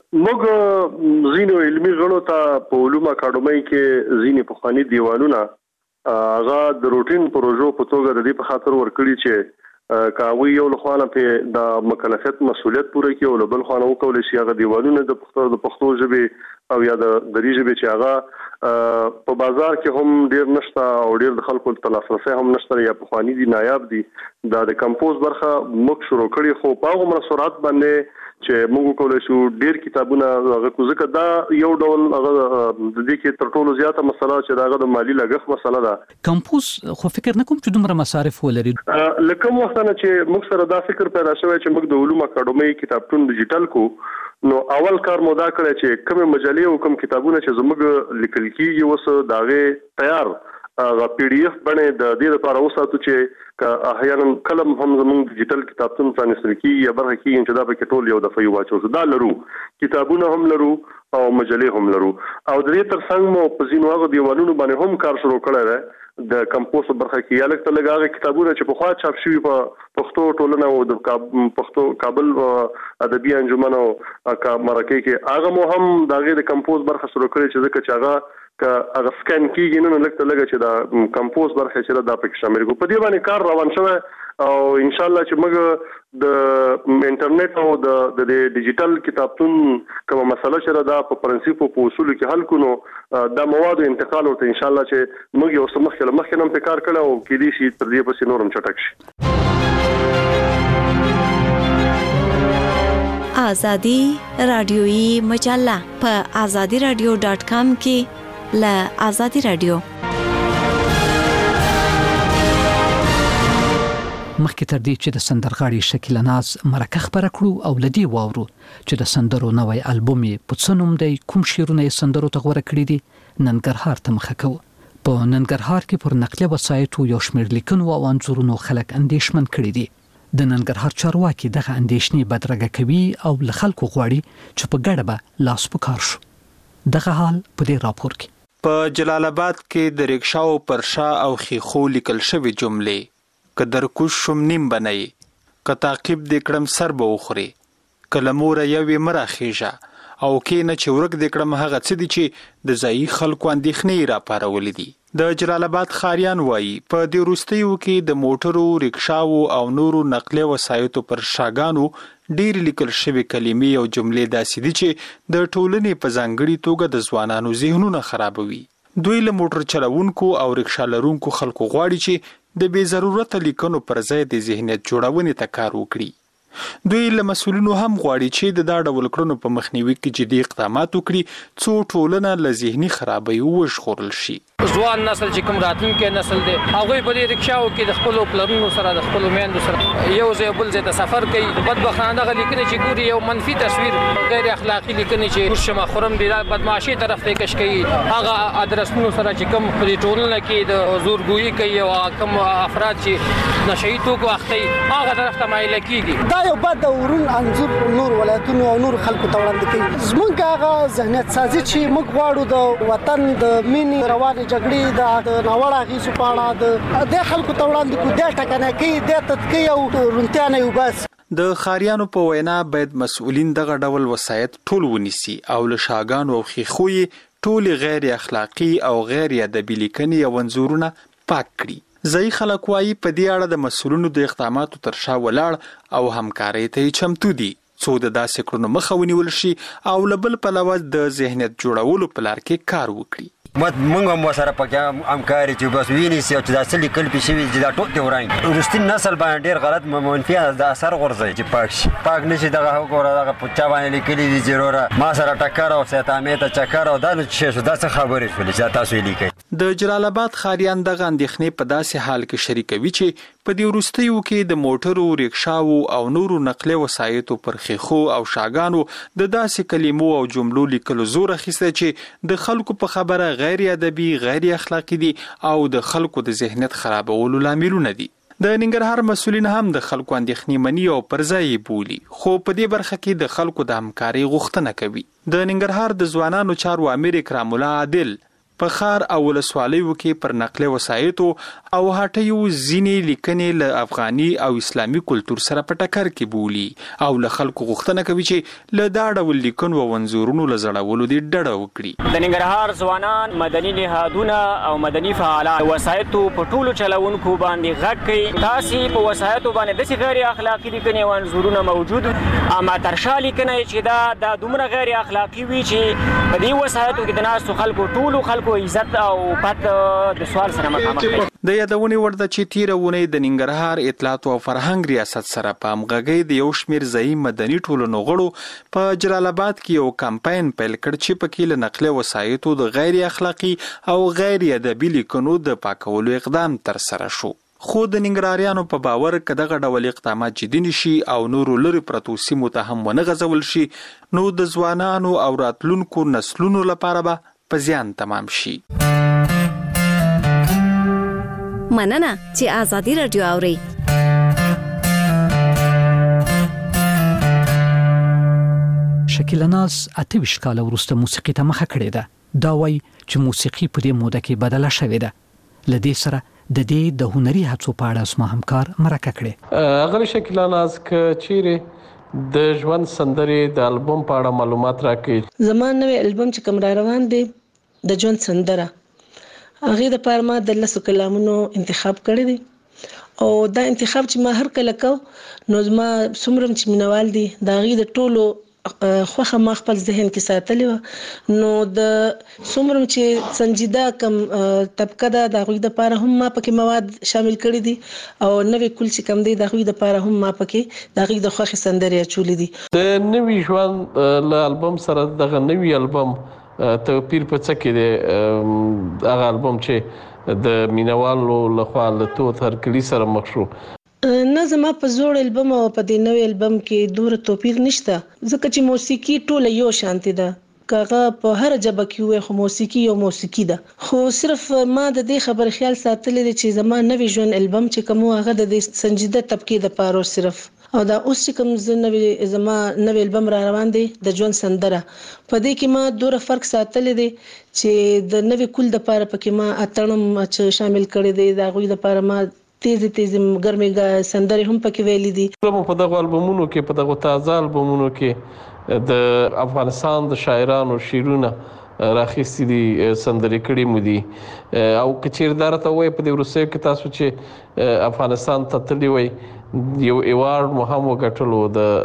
موږ زینو علمي غړو ته په علوم اکاډمي کې زینې پخوانی دیوالونه هغه د روټین پروژو په توګه د دې په خاطر ورکړي چې کاوی یو لخوانه په د مکلفیت مسولیت پوره کوي او بل خوانه وکول شي هغه دیوالونه د پښتو ژبه او یا د دری ژبه چې هغه په بازار کې هم ډیر نشته او ډیر د خلکو تلاسرسي هم نشته یا پخوانی دي نایاب دي د کمپوز برخه موږ شروع کړی خو په هغه سرعت باندې چې موږ کولای شو ډیر کتابونه هغه کوزه دا یو ډول هغه د دې کې تر ټولو زیاته مسله چې داغه د مالی لګښت مسله ده. کمپوز خو فکر نکوم چې دومره مصارف ولري. لکه وخت نه چې موږ سره دا فکر پیدا شوی چې موږ د علوم اکاډمي کتابتون ډیجیټل کو نو اول کار مو دا کړی چې کوم مجلې او کوم کتابونه چې زموږ لیکل کیږي اوس داغه تیار پی ډی اف باندې د دې لپاره وساتو چې احیانا کلم هم زموږ ډیجیټل کتابتون پرانیستل کیږي یا برخه کیږي چې دا په ټول یو دفعه واچو دا لرو کتابونه هم لرو او مجلې هم لرو او د دې ترڅنګ مو په ځینو هغه دیوالونو باندې هم کار شروع کړی دی د کمپوز برخه کې یا لکه لږه کتابونه چې په خوا چاپ شوي په پښتو ټولنه او د پښتو کابل ادبي انجمن او مرکه کې هغه مو هم دغه د کمپوز برخه شروع کړی چې ځکه چې هغه سکین کیږي نو لکه چې دا کمپوز برخه چې دا پکې شامل کو په دې باندې کار روان شوی او ان شاء الله چې موږ د انټرنیټ او د ډیجیټل کتابتون کومه مسله چې دا په پرنسپو په اصول کې حل کونو د موادو انتقال ورته ان شاء الله چې موږ یو مخکې نم په کار کړو او کې دي شي تر دې پسې نورم چټک شي. آزادی رادیویی مجله په azadiradio.com کې ل آزادی رادیو مخکې تر دې چې د سندرغاړي شکیل ناز مرکه خبره کړو او لدی واورو چې د سندرو نوې البوم په څنوم دی کوم شیرونه سندرو ته غوړه کړی دي ننګرهار ته مخه کوو. په ننګرهار کې پر نقلیه وسایټو یو شمېر لیکنو او انځورونو خلک اندېښمن کړي دي. د ننګرهار چارواکي دغه اندېښنې بدرګه کوي او له خلکو غواړي چې په ګډه به لاس پکار شو. دغه حال په دې راپور کې په جلال آباد کې د ریکشاو پر شا او خيخو لیکل شوی جملې که درکوش شم نیم بنئ که تعقیب دې کړم سر به وخورې که له موره یوې مه راخیژه او کینه چې ورک دې کړم هغه څه دي چې د ځایي خلکو اندېښنې راپارولې دي. د جلال آباد ښاریان وایي په دې وروستیو کې د موټرو، رکشاو او نورو نقلیه وسایطو پر شاګانو ډېرې لیکل شوې کلمې او جملې داسې دي چې د ټولنې په ځانګړي توګه د ځوانانو ذهنونه خرابوي. دوی له موټر چلوونکو او رکشا لرونکو خلکو غواړي چې د بې ضرورته لیکنو پر ځای د ذهنیت جوړونې ته کار وکړي. دوی له مسؤلینو هم غواړي چې د دا ډول کړنو په مخنیوي کې جدي اقدامات وکړي څو ټولنه له ذهني خرابۍ وژغورل شي. ځوان نسل چې کوم راتلونکی نسل دی هغوی په دې رکشاو کې د خپلو پلرونو سره د خپلو میندو سره یو ځای بل ځای ته سفر کوي. بدبختانه دغه لیکنې چې ګوري یو منفي تصویر غیر اخلاقي لیکنې چې ورشمه خورم دی دا بدمعاشي طرف ته کش کوي. هغه ادرسونو سره چې کوم په دې ټولنه کې د زورګویي کوي او کوم افراد چې نشئی توکو اخته هغه طرف ته مایل کیږي. دا یو بد ورون انځور نور ولایتونو او نور خلکو ته وړاندې کوي. زمونږ هغه ذهنیت سازي چې موږ غواړو د وطن د مینې روانې جګړې د ناوړه اغېزو په اړه د خلکو ته وړاندې کړو د ټکنه کوي د تدقیق او رونتیا نه وباس. د ښاریانو په وینا باید مسؤلین دغه ډول وسایط ټول ونیسي او له شاګانو او ښیښو ټول غیر اخلاقی او غیر ادبي لیکنې او انځورونه پاک کړي. ځایي خلک وایي په دې اړه د مسؤلینو د اقداماتو تر شا ولاړ او همکارۍ ته چمتو دي څو د داسې کړنو مخه ونیول شي او له بل پلوه د ذهنیت جوړولو په لار کې کار وکړي. موږ هم ورسره پکې همکاري چې بس وینیسي او چې دا څه لیکل پې شوي چې دا ټول دې ورانګي. وروستي نسل باندې ډېر غلط منفي د اثر غورځوي چې پاک شي. پاک نه شي دغه وګوره دغه په چا باندې لیکلي دي چې وروره ما سره ټکر او سیتامې ته چکر او دا نو څه شو دا څه خبرې شولې چې تاسو یې لیکئ. د جلال آباد ښاریان دغه اندېښنې په داسې حال کې شریکوي چې په دې وروستیو کې د موټرو، رکشاو او نورو نقلیه وسایطو پر ښیښو او شاګانو د داسې کلمو او جملو لیکلو زور اخیسته چې د خلکو په خبره غیر ادبي، غیر اخلاقی دي او د خلکو د ذهنیت خرابولو لاملونه دي. د ننګرهار مسؤلین هم د خلکو اندېښنې مني او پر ځای بولي خو په دې برخه کې د خلکو د همکارۍ غوښتنه کوي. د ننګرهار د ځوانانو چارو امیر اکرام الله عادل په ښار او ولسوالیو کې پر نقلیه وسایطو او هټیو ځینې لیکنې له افغاني او اسلامي کلتور سره په ټکر کې بولي او له خلکو غوښتنه کوي چې له دا ډول لیکنو او انځورونو له زړولو دې ډډه وکړي. د ننګرهار ځوانان مدني نهادونه او مدني فعالان وسایطو په ټولو چلوونکو باندې غږ کوي تاسې په وسایطو باندې داسې غیر اخلاقي لیکنې او انځورونه موجود اما ترشا لیکنې چې دا دومره غیر اخلاقي وي چې په دې وسایطو کې د ناستو خلکو ټولو خلکو عزت او پد د سوال سره مخامخ دي. د یادونې وړ ده چې تیره اونۍ د ننګرهار اطلاعات او فرهنګ ریاست سره په همغږۍ د یو شمېر ځایي مدني ټولنو غړو په جلال آباد کې یو کمپاین پیل کړ چې پکې له نقلیه وسایطو د غیر اخلاقي او غیر ادبي لیکنو د پاکولو اقدام ترسره شو. خو د ننګرهاریانو په باور که دغه ډول اقدامات جدي نشي او نورو لرې پرتو سیمو ته هم ونه غځول شي نو د ځوانانو او راتلونکو نسلونو لپاره به په زیان تمام شي. مننه چې آزادي رادیو اوري. شکیلا ناز 28 کال وروسته موسیقي ته مخه کړې ده. دا وایي چې موسیقي په دې موده کې بدله شوې ده. لدې سره د دې د هنري هڅو په اړه اسما همکار مرکه کړې. اغلی شکیلا ناز ک چیرې د ژوند سندرې د البوم په اړه معلومات راکړي. زمون نوې البوم چې کوم را روان دی د ژوند سندره هغه د پاره ما د لسو کلامونو انتخاب کړی دی او دا انتخاب چې ما هر کله کو نو ما څومره چې مینوال دي دا غي د ټولو خوخه ما خپل ذهن کې ساتلی و نو د څومره چې سنجیده کم طبقه ده د غوی د پاره هم ما پکې مواد شامل کړی دي او نوې کل چې کم دی د غوی د پاره هم ما پکې د غي د خوخه سندرې چولې دي. د نوې ژوند له البوم سره دغه نوې البوم توپیر په څه کې دی هغه البوم چې د مینوالو لخوا له توت هرکلی سره مخ شو؟ نه زما په زوړ البوم او په دې نوې البوم کې دوره توپیر نشته ځکه چې موسیقي ټوله یو شانتي ده. کاغه په هر جبه کې وي خو موسیقي یو موسیقي ده خو صرف ما د دې خبر خیال ساتلی دی چې زما نوې ژوند البوم چې کوم هغه د سنجیده طبقه د پاره صرف او دا اوس چې کوم زما نوې البوم را روان دی د ژوند سندره په دې کې ما دوره فرق ساتلی دی چې د نوې کول د پاره پکې ما اتړم چې شامل کړی دی دا غوي د پاره ما تیزی ګرمي سندري هم پکې ویلي دي. په دغه البومونو کې په دغه تازه البومونو کې د افغانستان د شاعرانو شعرونه راخېستي دي سندري کړي مو دي او کچیر درته وای په دې ورسې کې تاسو چې افغانستان ته تللی وای یو ایوارډ مو هم وګټلو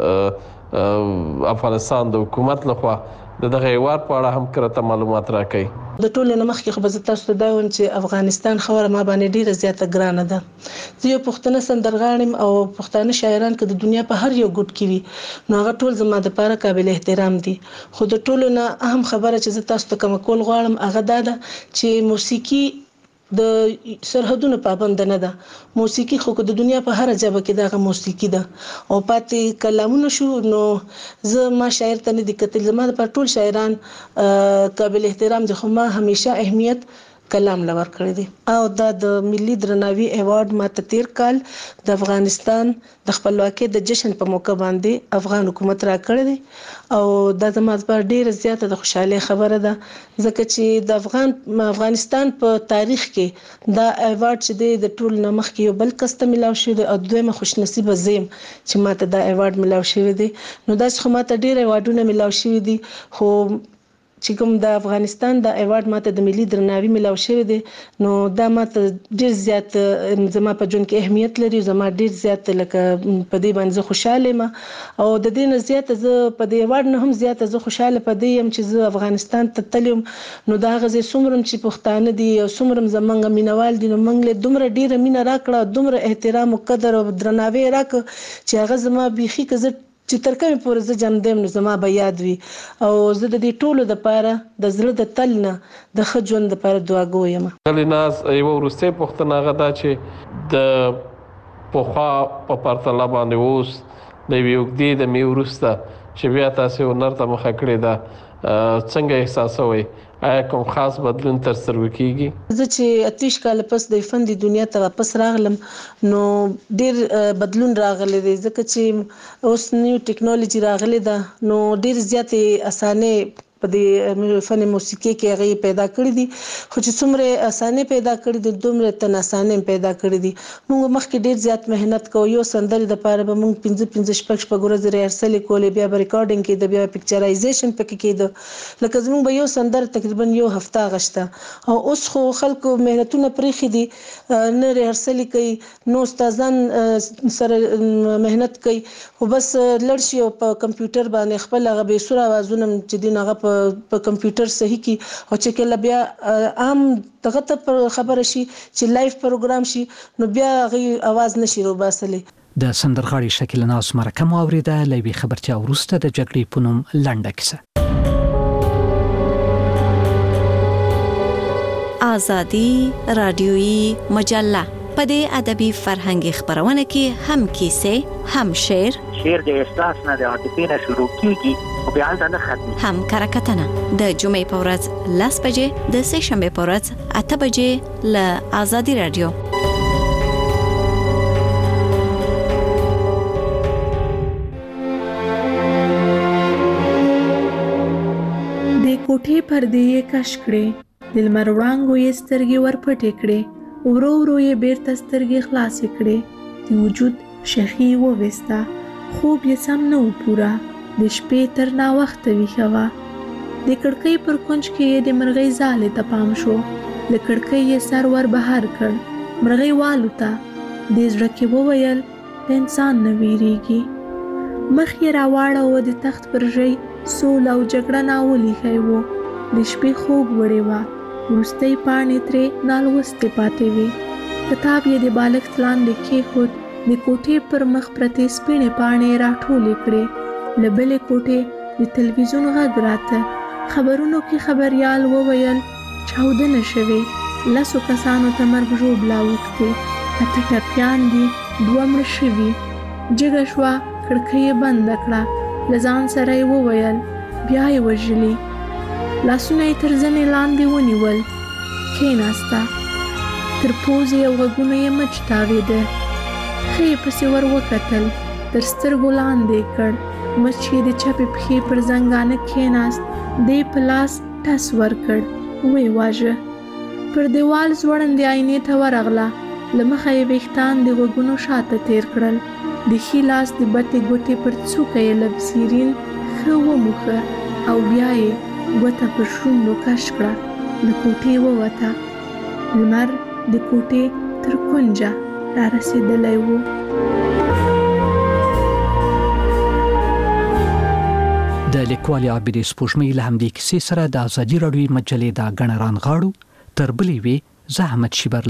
د افغانستان د حکومت لخوا دغه ایوارډ په اړه هم کرته معلومات راکړئ. د ټولو نه مخکې خو به تاسو ته دا وایم چې افغانستان خبره ما باندې ډیره زیاته ګرانه ده. زه یو پښتنه سندرغاړم او پښتانه شاعران که د دنیا په هر یو ګوټ کې وي نو هغه ټول زما لپاره قابل احترام دي. خو د ټولو نه اهم خبره چې زه تاسو ته کوم کول غواړم هغه دا ده چې موسیقي د سرحدونو پابند نه ده. موسیقي خو د دنیا په هر ځای کې دغه موسیقي ده او پاتې کلامونه شو نو زه ما شاعر ته نه دي کتل. زما د ټول شاعران قابل احترام دي خو ما همیشه اهمیت کلام لور کړی دي او دا د ملي درناوي ایوارډ ماته تیر کال د افغانستان د خپلواکۍ د جشن په موقع باندې افغان حکومت را کړی دی او دا زما لپاره ډیره زیاته د خوشحالي خبره ده ځکه چې د افغانستان په تاریخ کې دا ایوارډ چې د ټول نمخ کې یو بل کس ته ملاو شوی دی او دویمه خوش نصیب زم چې ماته دا ایوارډ ملاو شوی دی. نو دا څه ماته ډیره ایوارډونه ملاو شوی دي خو چې کوم د افغانستان د ایوارډ ماته د ملي درناوي ملاو شوی دی نو دا ماته ډیر زیات زما په ژوند کې اهمیت لري. زما ډیر زیات لکه په دې باندې زه خوشاله یم او د دې نه زیات زه په دې ایوارډ نه هم زیات زه خوشاله پدې یم چې زه افغانستان ته تلم نو دا غزه سومرم چې پښتانه دي او سومرم زمونږ مینوال دي نو موږ له دومره ډیره مینه راکړه دومره احترام او قدر او درناوی راک چې هغه زما بيخي کزه چې تر کومه پورې زه جمدم نو زما به یاد وي او زه د دې ټولو د پاره د زړه د تل نه د ښه ژوند لپاره دعا کوم. لناز یو ورسته پښتنه غدا چې د پوخا په پرتله باندې اوس د ویوګدي د میورسته چې بیا تاسو ونرته مخه کړی دا څنګه احساسوي؟ آیا کوم خاص بدلون تر سره وکيږي؟ زه چې اتیش کال پس د فن د دنیا ته واپس راغلم نو ډیر بدلون راغلی دی ځکه چې اوس نیو ټیکنالوژي راغلی ده نو ډیر زیاتې اسانه په دې فن موسیقي کې هغه پیدا کړی دي خو چې څومره اسانه پیدا کړی دي دومره تناسانه پیدا کړی دي. موږ مخکې ډیر زیات مهنت کوو یو سندري د پاره به موږ 15 شپږ ورځې ریهرسل کولې بیا ریکارډینګ کې د بیا پکچرایزیشن پکې کېده لکه زموږ به یو سندر تقریبا یو هفته غشته او اوس خو خلکو مهنتونه پرېخي دي نه ریهرسل کوي نو استادان سره مهنت کوي خو بس لړشي او په کمپیوټر باندې خپل هغه به سور اوازونه چې دین هغه په کمپیوټر صحیح کی او چې کله بیا عام دغه ته خبر شي چې لایف پروګرام شي نو بیا غي आवाज نشي روباسلې. د سندرغاړي شکل ناز مرکه مو اوریده لوي خبرتیا ورسته د جګړې پونم لنډه کیسه. آزادی رادیویی مجله په دې ادبي فرهنګي خبرونه کې هم کیسه هم شعر د احساس نه د عاطفې نه شروع کیږي او بیا نه ختمي هم کرکټنه د جمعې په ورځ 10 بجې د سه شنبه په ورځ 8 بجې ل آزادی رادیو. د کوټې پردې کش کړې د لمر وړانګو یې سترګې ورپټې کړې ورو ورو یې بیرته سترګې خلاصې کړې د وجود شخي وويستا خوب یې سم نه و پورا د شپې تر نا وخت ویښه وه د کړکۍ پر کونج کې د مرغۍ ځالې ته پام شو له کړکۍ یې سر ور بهر کړ مرغۍ والوته د زړه کې وویل د انسان نه ویریږي مخ یې راواړه د تخت پر ژۍ سوله او جګړه ناولیښی و د شپې خوب وړې وه وروستۍ پاڼې ترې نالوستې پاتې وې کتاب یې د بالښت لاندې کېښود د کوټې پر مخ پرتې سپینې پاڼې راټولې کړې له بلې کوټې د تلویزیون غږ راته خبرونو کې خبریال وویل چاودنه شوې 10 کسانو ته مرګ ژوبلا اوښتې 8 ټپیان دي 2 مړه شوي جګه شوه کړکۍ یې بنده کړه له ځان سره یې وویل بیا یې وژلي لاسونه یې تر زنې لاندې ونیول کېناسته تر پوزې او غوږونه یې مچ تاوېده ښه یې پسې ور وکتل تر سترګو لاندې کړ مچ یې د چپې پښې پر زنګانه کېناست دی په لاس ټس ورکړ ویې واژه پر دیوال ځوړندې آینې ته ورغله لمخه یې ویښتان د غوږونو شاته تیر کړل. د ښي لاس د بټې ګوتې پر څوکه یې لبسیرین ښه وموښه او بیا یې ګوته پر شونډو کش کړه. له کوټې ووته. لمر د کوټې تر کونجه را رسېدلی و. د لیکوالې عابدې سپوږمۍ له همدې کیسې سره د ازادي راډیو مجلې د غنران غاړو تر بلې وې زه احمد شیبر